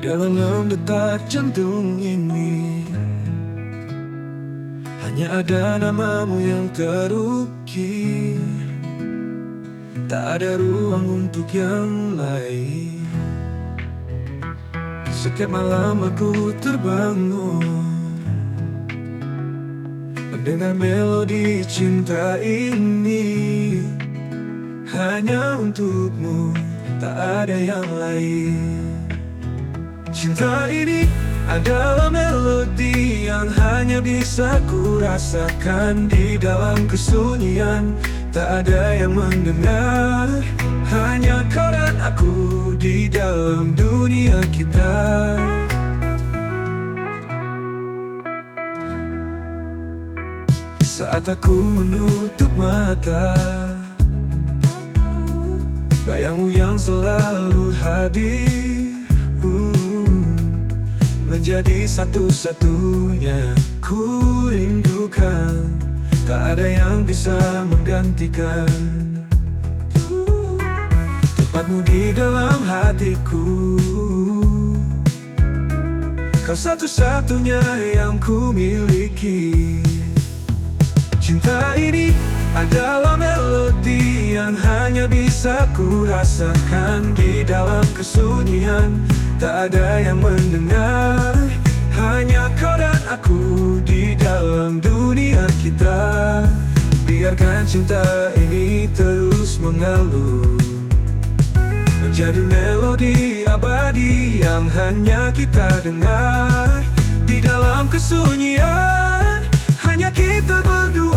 dalam detak jantung ini hanya ada namamu yang terukir. Tak ada ruang untuk yang lain. Setiap malam aku terbangun mendengar melodi cinta ini. Hanya untukmu, tak ada yang lain. Cinta ini adalah melodi yang hanya bisa ku rasakan di dalam kesunyian. Tak ada yang mendengar, hanya kau dan aku di dalam dunia kita. Saat aku menutup mata, bayangmu yang selalu hadir menjadi satu-satunya ku rindukan. Tak ada yang bisa menggantikan tempatmu di dalam hatiku. Kau satu-satunya yang ku miliki. Cinta ini adalah melodi yang hanya bisa ku rasakan di dalam kesunyian. Tak ada yang mendengar, hanya kau dan aku di dalam dunia kita. Biarkan cinta ini terus mengalir menjadi melodi abadi yang hanya kita dengar di dalam kesunyian. Hanya kita berdua.